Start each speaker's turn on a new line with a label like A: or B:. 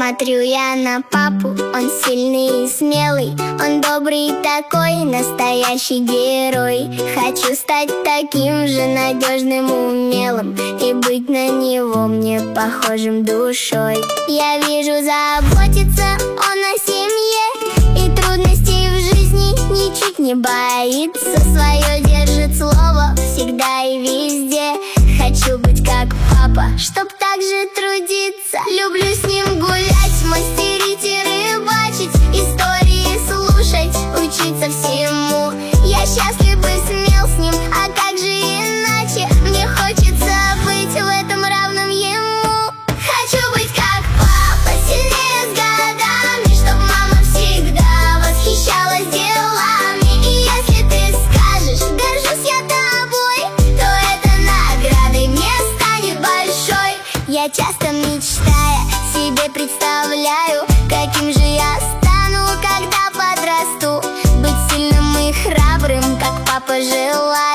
A: Смотрю я на папу, он сильный и смелый, он добрый такой, настоящий герой. Хочу стать таким же надежным, умелым и быть на него мне похожим душой. Я вижу, заботится он о семье и трудностей в жизни ничуть не боится. Свое держит слово всегда и везде. Хочу быть как папа, чтоб так же трудиться. Люблю с ним гулять, мастерить и рыбачить, истории слушать, учиться всему. Я счастлив и смел с ним, а как же иначе? Мне хочется быть в этом равным ему. Хочу быть как папа, сильнее с годами, чтоб мама всегда восхищалась делами. И если ты скажешь, горжусь я тобой, то это наградой мне станет большой. Я часто мечтая себе представляю, каким же я стану, когда подрасту. Быть сильным и храбрым, как папа желает.